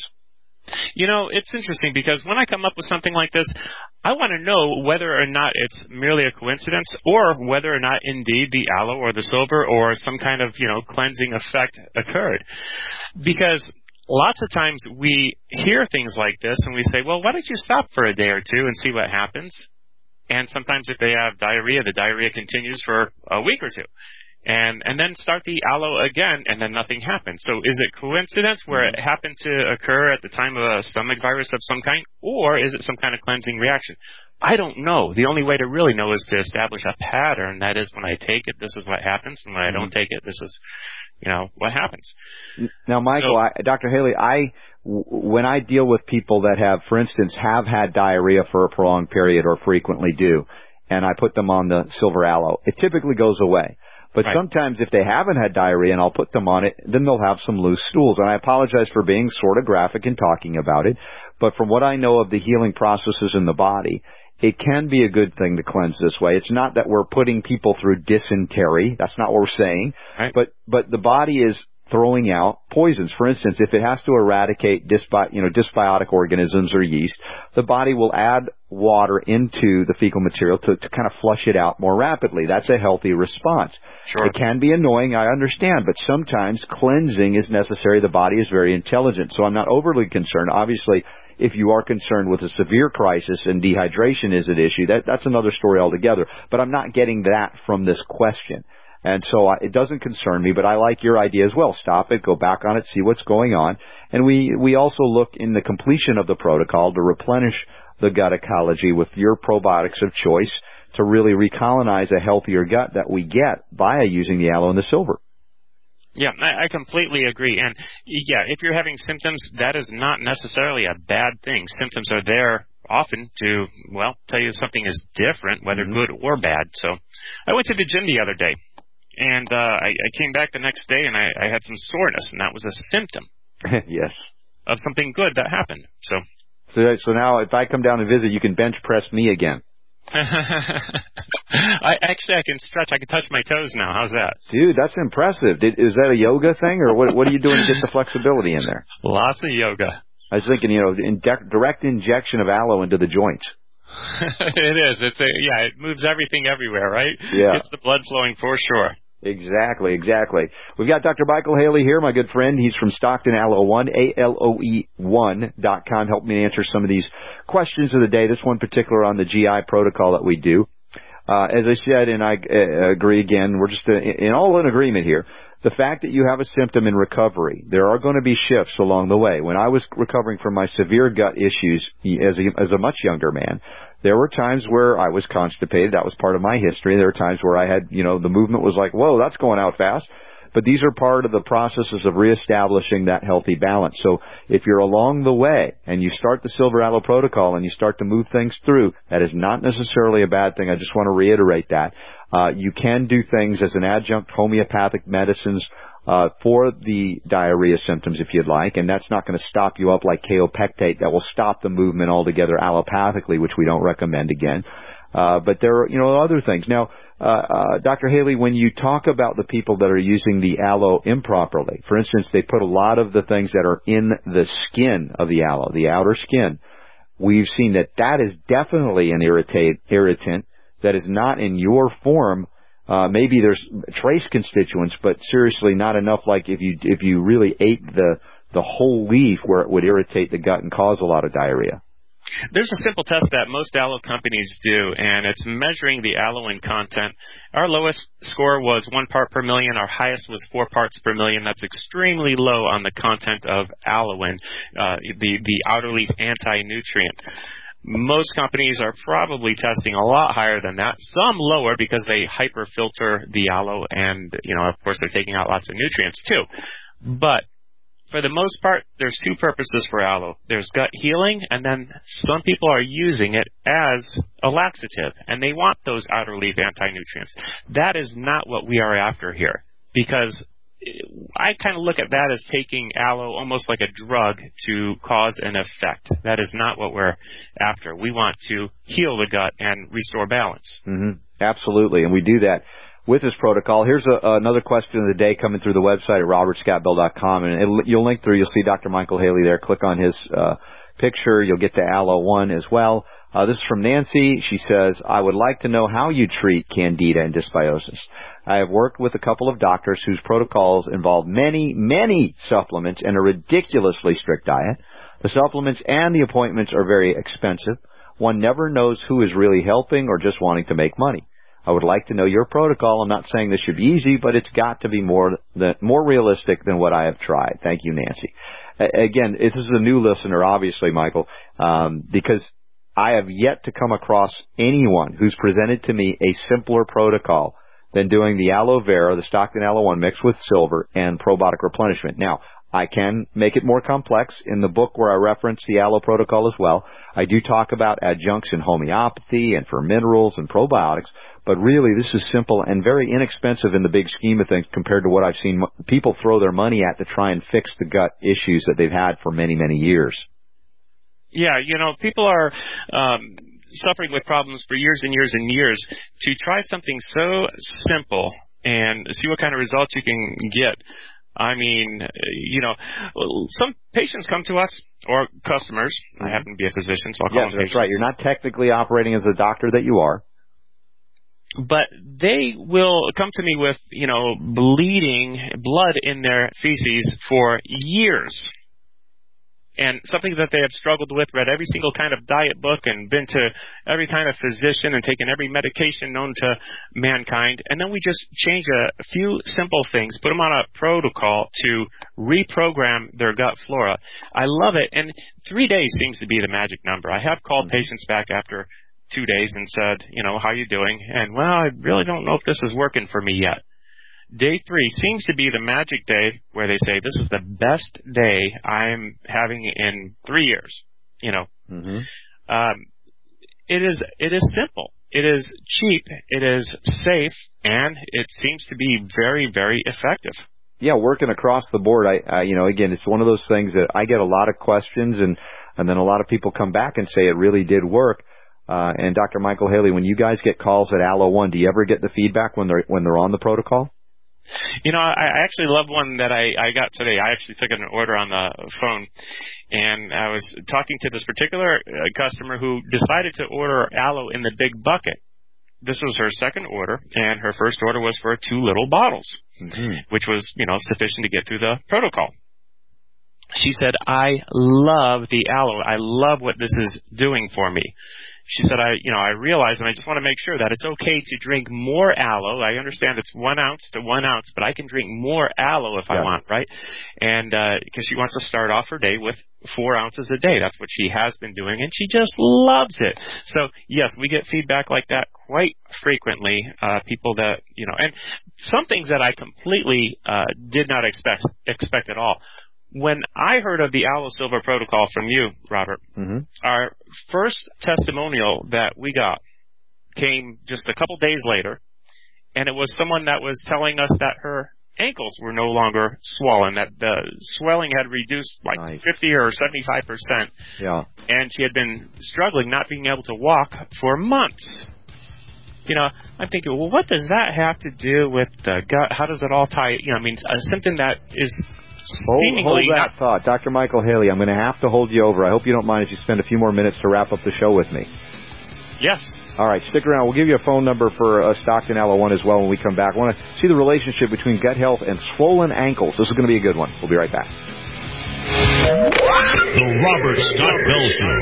You know, it's interesting because when I come up with something like this, I want to know whether or not it's merely a coincidence or whether or not indeed the aloe or the silver or some kind of, you know, cleansing effect occurred. Because lots of times we hear things like this and we say, well, why don't you stop for a day or two and see what happens? And sometimes if they have diarrhea, the diarrhea continues for a week or two. And and then start the aloe again, and then nothing happens. So is it coincidence where it happened to occur at the time of a stomach virus of some kind, or is it some kind of cleansing reaction? I don't know. The only way to really know is to establish a pattern. That is, when I take it, this is what happens, and when I don't take it, this is, you know, what happens. Now, Michael, so, I, Doctor Haley, I when I deal with people that have, for instance, have had diarrhea for a prolonged period or frequently do, and I put them on the silver aloe, it typically goes away. But right. Sometimes if they haven't had diarrhea and I'll put them on it, then they'll have some loose stools. And I apologize for being sort of graphic and talking about it. But from what I know of the healing processes in the body, it can be a good thing to cleanse this way. It's not that we're putting people through dysentery. That's not what we're saying. Right. But but the body is throwing out poisons. For instance, if it has to eradicate dysbi- you know, dysbiotic organisms or yeast, the body will add water into the fecal material to, to kind of flush it out more rapidly. That's a healthy response. Sure. It can be annoying, I understand, but sometimes cleansing is necessary. The body is very intelligent, so I'm not overly concerned. Obviously, if you are concerned with a severe crisis and dehydration is an issue, that, that's another story altogether. But I'm not getting that from this question. And so it doesn't concern me, but I like your idea as well. Stop it, go back on it, see what's going on. And we, we also look in the completion of the protocol to replenish the gut ecology with your probiotics of choice to really recolonize a healthier gut that we get by using the aloe and the silver. Yeah, I, I completely agree. And yeah, if you're having symptoms, that is not necessarily a bad thing. Symptoms are there often to, well, tell you something is different, whether mm-hmm. good or bad. So I went to the gym the other day. And uh, I, I came back the next day, and I, I had some soreness, and that was a symptom. Yes. Of something good that happened. So, so, so now if I come down and visit, you can bench press me again. I actually I can stretch. I can touch my toes now. How's that, dude? That's impressive. Did, is that a yoga thing, or what? What are you doing to get the flexibility in there? Lots of yoga. I was thinking, you know, in de- direct injection of aloe into the joints. It is. It's a yeah. It moves everything everywhere, right? Yeah. Gets the blood flowing for sure. Exactly, exactly. We've got Doctor Michael Haley here, my good friend. He's from Stockton Aloe One, A L O E one dot com. Help me answer some of these questions of the day. This one particular on the G I protocol that we do. Uh, as I said, and I uh, agree again, we're just uh, in all in agreement here. The fact that you have a symptom in recovery, there are going to be shifts along the way. When I was recovering from my severe gut issues as a, as a much younger man, there were times where I was constipated. That was part of my history. There were times where I had, you know, the movement was like, whoa, that's going out fast. But these are part of the processes of reestablishing that healthy balance. So if you're along the way and you start the Silver Aloe Protocol and you start to move things through, that is not necessarily a bad thing. I just want to reiterate that. Uh, you can do things as an adjunct homeopathic medicines uh, for the diarrhea symptoms if you'd like, and that's not going to stop you up like kaopectate that will stop the movement altogether allopathically, which we don't recommend again. Uh, but there are, you know, other things. Now, uh, uh, Doctor Haley, when you talk about the people that are using the aloe improperly, for instance, they put a lot of the things that are in the skin of the aloe, the outer skin, we've seen that that is definitely an irritate, irritant that is not in your form. Uh, maybe there's trace constituents, but seriously not enough like if you, if you really ate the, the whole leaf where it would irritate the gut and cause a lot of diarrhea. There's a simple test that most aloe companies do, and it's measuring the aloin content. Our lowest score was one part per million. Our highest was four parts per million. That's extremely low on the content of aloin, uh, the, the outer leaf anti-nutrient. Most companies are probably testing a lot higher than that, some lower because they hyper-filter the aloe and, you know, of course they're taking out lots of nutrients too. But for the most part, there's two purposes for aloe. There's gut healing, and then some people are using it as a laxative, and they want those outer leaf anti-nutrients. That is not what we are after here, because I kind of look at that as taking aloe almost like a drug to cause an effect. That is not what we're after. We want to heal the gut and restore balance. Mm-hmm. Absolutely, and we do that with this protocol. Here's a, another question of the day coming through the website at robert scott bell dot com, and it'll, you'll link through. You'll see Doctor Michael Haley there. Click on his uh, picture. You'll get to Aloe One as well. Uh, this is from Nancy. She says, I would like to know how you treat candida and dysbiosis. I have worked with a couple of doctors whose protocols involve many, many supplements and a ridiculously strict diet. The supplements and the appointments are very expensive. One never knows who is really helping or just wanting to make money. I would like to know your protocol. I'm not saying this should be easy, but it's got to be more than, more realistic than what I have tried. Thank you, Nancy. A- again, this is a new listener, obviously, Michael, um, because I have yet to come across anyone who's presented to me a simpler protocol than doing the aloe vera, the Stockton Aloe One mixed with silver and probiotic replenishment. Now, I can make it more complex. In the book where I reference the aloe protocol as well, I do talk about adjuncts in homeopathy and for minerals and probiotics, but really this is simple and very inexpensive in the big scheme of things compared to what I've seen people throw their money at to try and fix the gut issues that they've had for many, many years. Yeah, you know, people are um, suffering with problems for years and years and years. To try something so simple and see what kind of results you can get, I mean, you know, some patients come to us, or customers. I happen to be a physician, so I'll call yes, them that's patients. Right. You're not technically operating as a doctor that you are. But they will come to me with, you know, bleeding blood in their feces for years. And something that they have struggled with, read every single kind of diet book and been to every kind of physician and taken every medication known to mankind. And then we just change a few simple things, put them on a protocol to reprogram their gut flora. I love it. And three days seems to be the magic number. I have called patients back after two days and said, you know, how are you doing? And, well, I really don't know if this is working for me yet. Day three seems to be the magic day where they say, this is the best day I'm having in three years. You know, mm-hmm. um, it is, it is simple. It is cheap. It is safe. And it seems to be very, very effective. Yeah, working across the board. I, I, you know, again, it's one of those things that I get a lot of questions and, and then a lot of people come back and say it really did work. Uh, and Doctor Michael Haley, when you guys get calls at Aloe One, do you ever get the feedback when they're, when they're on the protocol? You know, I actually love one that I, I got today. I actually took an order on the phone, and I was talking to this particular customer who decided to order aloe in the big bucket. this was her second order, and her first order was for two little bottles, mm-hmm. which was, you know, sufficient to get through the protocol. She said, I love the aloe. I love what this is doing for me. She said, I, you know, I realize, and I just want to make sure that it's okay to drink more aloe. I understand it's one ounce to one ounce, but I can drink more aloe if yeah. I want, right? And uh, because she wants to start off her day with four ounces a day. That's what she has been doing, and she just loves it. So, yes, we get feedback like that quite frequently. Uh, people that, you know, and some things that I completely uh, did not expect expect at all. When I heard of the Aloe Silver Protocol from you, Robert, mm-hmm. our first testimonial that we got came just a couple days later, and it was someone that was telling us that her ankles were no longer swollen, that the swelling had reduced like nice. fifty or seventy-five percent. Yeah. And she had been struggling, not being able to walk for months. You know, I'm thinking, well, what does that have to do with the gut? How does it all tie? You know, I mean, a symptom that is Hold, hold that not, thought. Doctor Michael Haley, I'm going to have to hold you over. I hope you don't mind if you spend a few more minutes to wrap up the show with me. Yes. All right, stick around. We'll give you a phone number for uh, Stockton Aloe One as well when we come back. I want to see the relationship between gut health and swollen ankles. This is going to be a good one. We'll be right back. The Robert Scott Bell Show.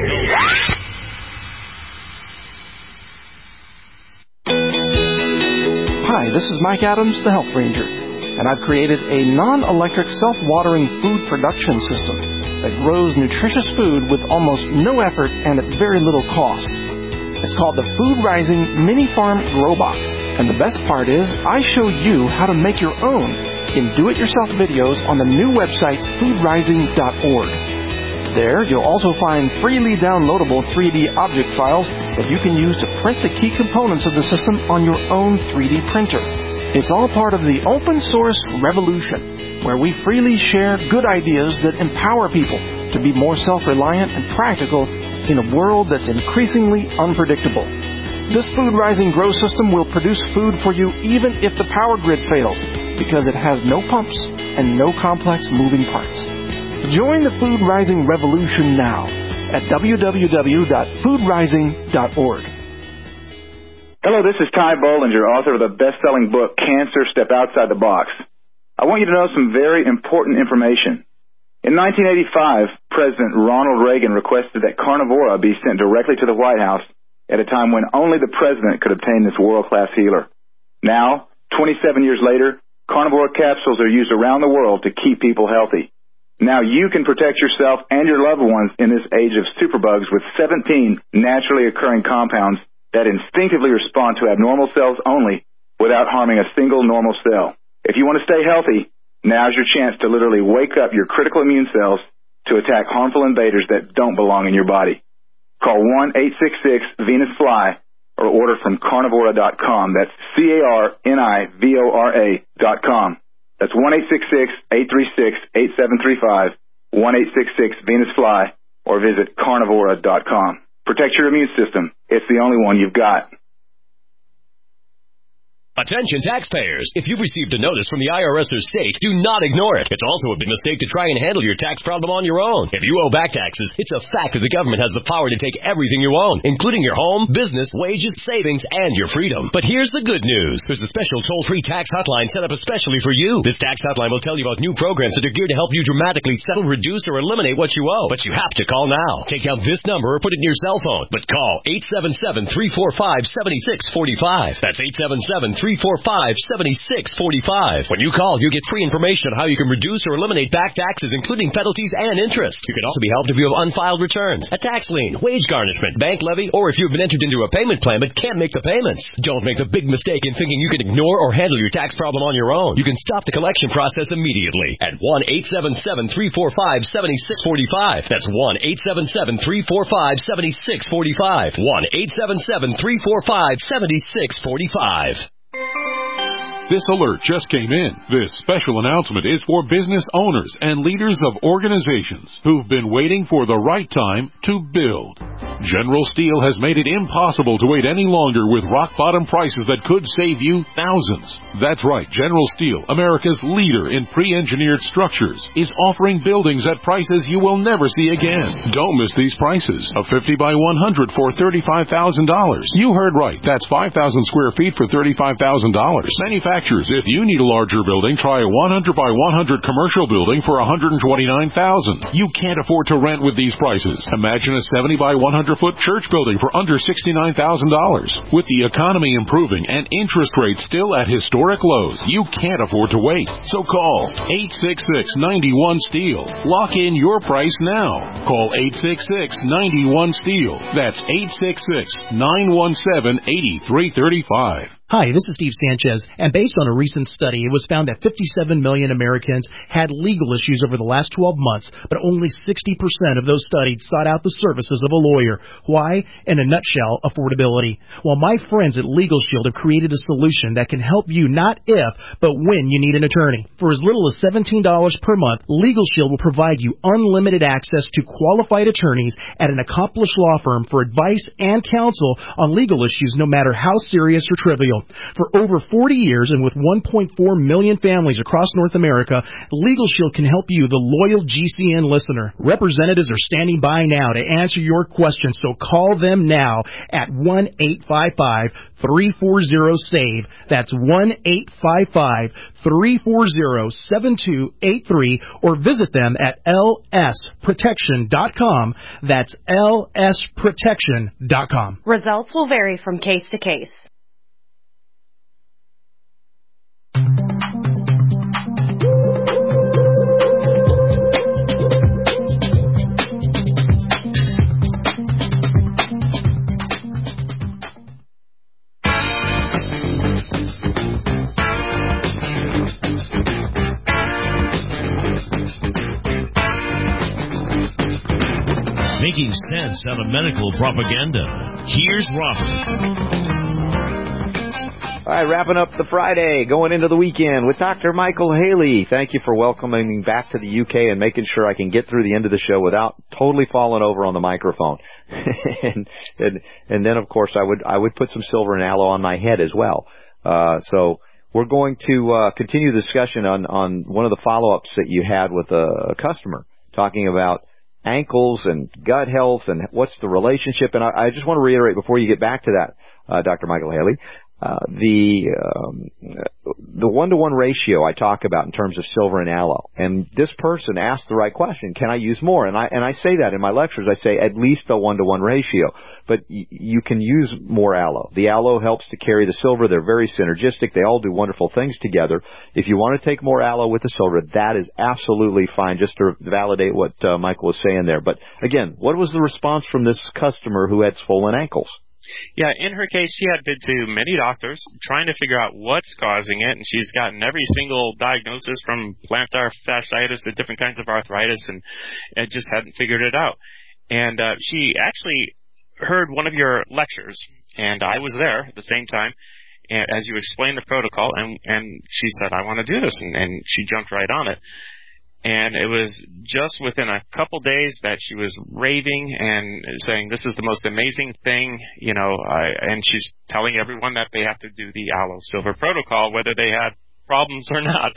Hi, this is Mike Adams, the Health Ranger. And I've created a non-electric self-watering food production system that grows nutritious food with almost no effort and at very little cost. It's called the Food Rising Mini Farm Grow Box. And the best part is, I show you how to make your own in do-it-yourself videos on the new website food rising dot org. There, you'll also find freely downloadable three D object files that you can use to print the key components of the system on your own three D printer. It's all part of the open source revolution, where we freely share good ideas that empower people to be more self-reliant and practical in a world that's increasingly unpredictable. This Food Rising Grow System will produce food for you even if the power grid fails, because it has no pumps and no complex moving parts. Join the Food Rising revolution now at w w w dot food rising dot org. Hello, this is Ty Bollinger, author of the best-selling book, Cancer, Step Outside the Box. I want you to know some very important information. In nineteen eighty-five, President Ronald Reagan requested that Carnivora be sent directly to the White House at a time when only the president could obtain this world-class healer. Now, twenty-seven years later, Carnivora capsules are used around the world to keep people healthy. Now you can protect yourself and your loved ones in this age of superbugs with seventeen naturally occurring compounds that instinctively respond to abnormal cells only without harming a single normal cell. If you want to stay healthy, now's your chance to literally wake up your critical immune cells to attack harmful invaders that don't belong in your body. Call one eight six six Venus Fly or order from carnivora dot com. That's C A R N I V O R A dot com. That's one eight six six, eight three six, eight seven three five, one eight six six Venus Fly, or visit carnivora dot com. Protect your immune system. It's the only one you've got. Attention taxpayers! If you've received a notice from the I R S or state, do not ignore it. It's also a big mistake to try and handle your tax problem on your own. If you owe back taxes, it's a fact that the government has the power to take everything you own, including your home, business, wages, savings, and your freedom. But here's the good news. There's a special toll-free tax hotline set up especially for you. This tax hotline will tell you about new programs that are geared to help you dramatically settle, reduce, or eliminate what you owe. But you have to call now. Take down this number or put it in your cell phone. But call eight seven seven, three four five, seven six four five. That's eight seven seven, three four five, seven six four five. When you call, you get free information on how you can reduce or eliminate back taxes, including penalties and interest. You can also be helped if you have unfiled returns, a tax lien, wage garnishment, bank levy, or if you've been entered into a payment plan but can't make the payments. Don't make the big mistake in thinking you can ignore or handle your tax problem on your own. You can stop the collection process immediately at one eight seven seven, three four five, seven six four five. That's one eight seven seven, three four five, seven six four five. one eight seven seven, three four five, seven six four five. This alert just came in. This special announcement is for business owners and leaders of organizations who've been waiting for the right time to build. General Steel has made it impossible to wait any longer with rock-bottom prices that could save you thousands. That's right, General Steel, America's leader in pre-engineered structures, is offering buildings at prices you will never see again. Don't miss these prices. A fifty by one hundred for thirty-five thousand dollars. You heard right. That's five thousand square feet for thirty-five thousand dollars. Manufacturers, if you need a larger building, try a one hundred by one hundred commercial building for one hundred twenty-nine thousand dollars. You can't afford to rent with these prices. Imagine a seventy by one hundred foot church building for under sixty-nine thousand dollars. With the economy improving and interest rates still at historic lows, you can't afford to wait. So call eight six six, nine one, STEEL. Lock in your price now. Call eight six six, nine one, STEEL. That's eight six six, nine one seven, eight three three five. Hi, this is Steve Sanchez, and based on a recent study, it was found that fifty-seven million Americans had legal issues over the last twelve months, but only sixty percent of those studied sought out the services of a lawyer. Why? In a nutshell, affordability. Well, my friends at Legal Shield have created a solution that can help you not if, but when you need an attorney. For as little as seventeen dollars per month, Legal Shield will provide you unlimited access to qualified attorneys at an accomplished law firm for advice and counsel on legal issues no matter how serious or trivial. For over forty years and with one point four million families across North America, Legal Shield can help you, the loyal G C N listener. Representatives are standing by now to answer your questions, so call them now at one eight five five, three four zero, SAVE. That's one eight five five, three four zero, seven two eight three, or visit them at L S protection dot com. That's L S protection dot com. Results will vary from case to case. Making sense out of medical propaganda. Here's Robert. All right, wrapping up the Friday, going into the weekend with Doctor Michael Haley. Thank you for welcoming me back to the U K and making sure I can get through the end of the show without totally falling over on the microphone. and, and and then, of course, I would I would put some silver and aloe on my head as well. Uh, so we're going to uh, continue the discussion on, on one of the follow-ups that you had with a, a customer, talking about ankles and gut health and what's the relationship. And I, I just want to reiterate before you get back to that, uh, Doctor Michael Haley, uh, the um, the one-to-one ratio I talk about in terms of silver and aloe. And this person asked the right question: can I use more? And I and I say that in my lectures. I say at least a one-to-one ratio, but y- you can use more aloe. The aloe helps to carry the silver. They're very synergistic. They all do wonderful things together. If you want to take more aloe with the silver, that is absolutely fine, just to validate what uh, Michael was saying there. But again, what was the response from this customer who had swollen ankles? Yeah, in her case, she had been to many doctors trying to figure out what's causing it, and she's gotten every single diagnosis from plantar fasciitis to different kinds of arthritis, and, and just hadn't figured it out. And uh, she actually heard one of your lectures, and I was there at the same time, and, as you explained the protocol, and, and she said, I want to do this, and, and she jumped right on it. And it was just within a couple days that she was raving and saying, this is the most amazing thing, you know, I, and she's telling everyone that they have to do the Aloe Silver protocol, whether they had problems or not.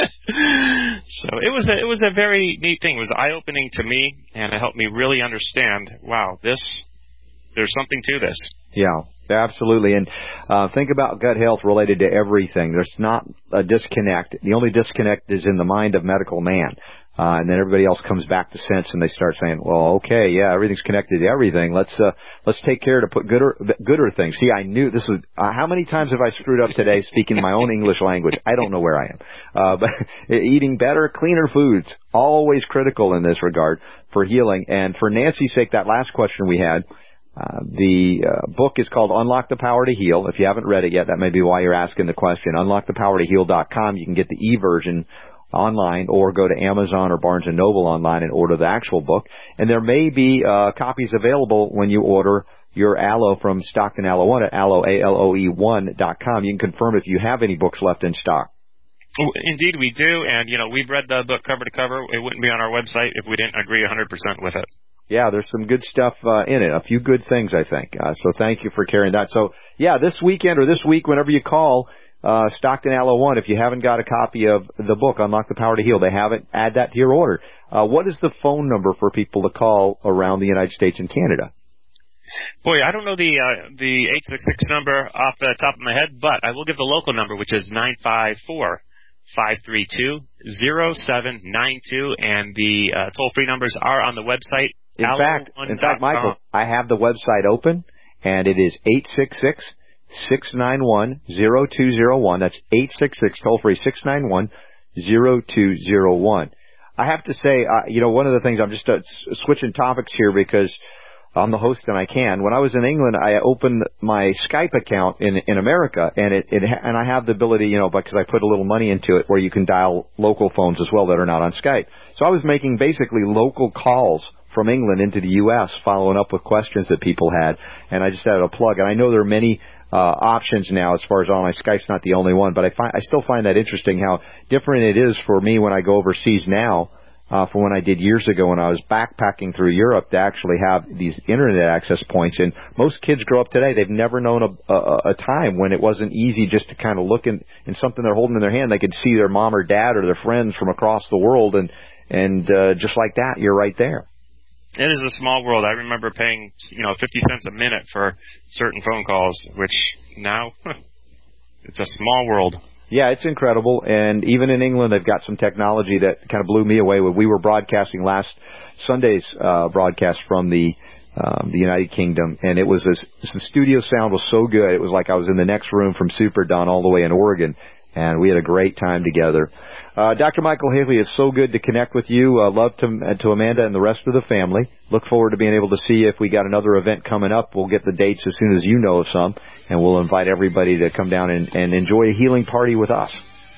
So it was a, it was a very neat thing. It was eye-opening to me, and it helped me really understand, wow, this, there's something to this. Yeah. Absolutely. And uh, think about gut health related to everything. There's not a disconnect. The only disconnect is in the mind of medical man. Uh, and then everybody else comes back to sense, and they start saying, well, okay, yeah, everything's connected to everything. Let's uh, let's take care to put gooder, gooder things. See, I knew this was, uh, how many times have I screwed up today speaking my own English language? I don't know where I am. Uh, but eating better, cleaner foods, always critical in this regard for healing. And for Nancy's sake, that last question we had, Uh, the uh, book is called Unlock the Power to Heal. If you haven't read it yet, that may be why you're asking the question. unlock the power to heal dot com. You can get the e-version online, or go to Amazon or Barnes and Noble online and order the actual book. And there may be uh, copies available when you order your aloe from Stockton Aloe One at aloe, A L O E one dot com. You can confirm if you have any books left in stock. Indeed, we do, and, you know, we've read the book cover to cover. It wouldn't be on our website if we didn't agree one hundred percent with it. Yeah, there's some good stuff uh, in it, a few good things, I think. Uh, so thank you for carrying that. So, yeah, this weekend or this week, whenever you call uh, Stockton Aloe One, if you haven't got a copy of the book, Unlock the Power to Heal, they have it, add that to your order. Uh, what is the phone number for people to call around the United States and Canada? Boy, I don't know the uh, the eight six six number off the top of my head, but I will give the local number, which is nine five four, five three two, zero seven nine two, and the uh, toll-free numbers are on the website. In fact, in fact, Michael, I have the website open, and it is eight six six, six nine one, zero two zero one. That's eight six six, toll-free, six nine one, zero two zero one. I have to say, uh, you know, one of the things, I'm just uh, switching topics here because I'm the host and I can. When I was in England, I opened my Skype account in in America, and it, it and I have the ability, you know, because I put a little money into it, where you can dial local phones as well that are not on Skype. So I was making basically local calls from England into the U S, following up with questions that people had, and I just added a plug. And I know there are many uh, options now as far as online. Skype's not the only one, but I find I still find that interesting how different it is for me when I go overseas now. Uh, from when I did years ago when I was backpacking through Europe to actually have these internet access points. And most kids grow up today, they've never known a, a, a time when it wasn't easy just to kind of look in, in something they're holding in their hand. They could see their mom or dad or their friends from across the world, and and uh, just like that, you're right there. It is a small world. I remember paying, you know, fifty cents a minute for certain phone calls, which now it's a small world. Yeah, it's incredible, and even in England, they've got some technology that kind of blew me away. When we were broadcasting last Sunday's uh, broadcast from the um, the United Kingdom, and it was this, the studio sound was so good, it was like I was in the next room from Super Don all the way in Oregon, and we had a great time together. Uh, Doctor Michael Haley, it's so good to connect with you. Uh, love to, uh, to Amanda and the rest of the family. Look forward to being able to see if we got another event coming up. We'll get the dates as soon as you know of some, and we'll invite everybody to come down and, and enjoy a healing party with us.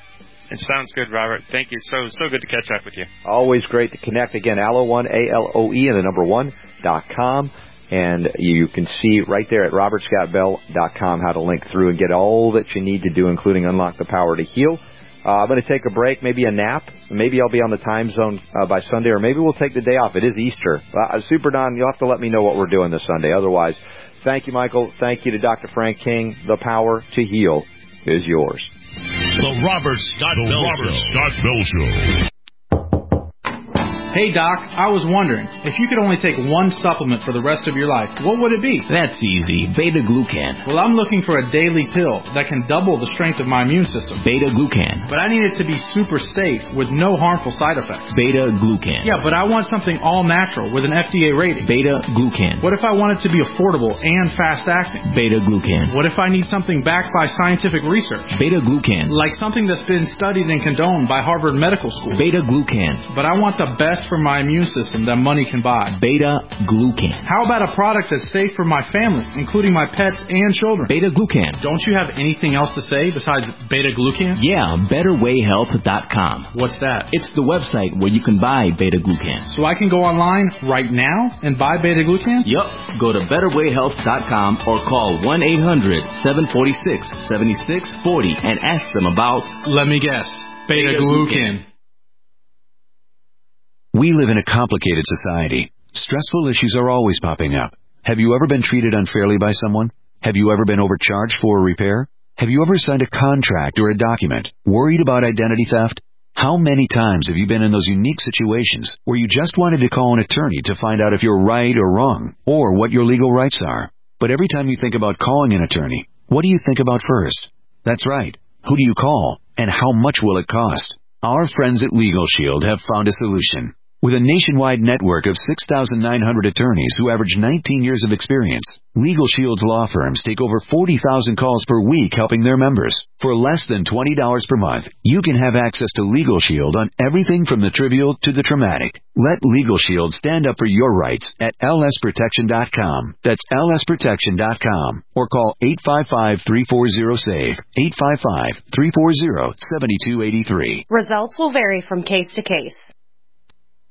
It sounds good, Robert. Thank you. So so good to catch up with you. Always great to connect. Again, Aloe One, A L O E, and the number one dot com. And you can see right there at robert scott bell dot com how to link through and get all that you need to do, including Unlock the Power to Heal. Uh, I'm going to take a break, maybe a nap. Maybe I'll be on the time zone uh, by Sunday, or maybe we'll take the day off. It is Easter. Uh, Super Don, you'll have to let me know what we're doing this Sunday. Otherwise, thank you, Michael. Thank you to Doctor Frank King. The power to heal is yours. The Robert Scott Bell Robert Show. Scott Bell Show. Hey, Doc, I was wondering, if you could only take one supplement for the rest of your life, what would it be? That's easy. Beta-glucan. Well, I'm looking for a daily pill that can double the strength of my immune system. Beta-glucan. But I need it to be super safe with no harmful side effects. Beta-glucan. Yeah, but I want something all-natural with an F D A rating. Beta-glucan. What if I want it to be affordable and fast-acting? Beta-glucan. What if I need something backed by scientific research? Beta-glucan. Like something that's been studied and condoned by Harvard Medical School. Beta-glucan. But I want the best for my immune system that money can buy. Beta-glucan. How about a product that's safe for my family, including my pets and children? Beta-glucan. Don't you have anything else to say besides beta-glucan? Yeah, better way health dot com. What's that? It's the website where you can buy beta-glucan. So I can go online right now and buy beta-glucan? Yup. Go to better way health dot com or call one eight hundred, seven four six, seven six four zero and ask them about... Let me guess. Beta-glucan. We live in a complicated society. Stressful issues are always popping up. Have you ever been treated unfairly by someone? Have you ever been overcharged for a repair? Have you ever signed a contract or a document? Worried about identity theft? How many times have you been in those unique situations where you just wanted to call an attorney to find out if you're right or wrong, or what your legal rights are? But every time you think about calling an attorney, what do you think about first? That's right. Who do you call, and how much will it cost? Our friends at Legal Shield have found a solution. With a nationwide network of six thousand nine hundred attorneys who average nineteen years of experience, Legal Shield's law firms take over forty thousand calls per week helping their members. For less than twenty dollars per month, you can have access to Legal Shield on everything from the trivial to the traumatic. Let Legal Shield stand up for your rights at L S protection dot com. That's L S protection dot com. Or call eight five five, three four zero, S A V E, eight five five, three four zero, seven two eight three. Results will vary from case to case.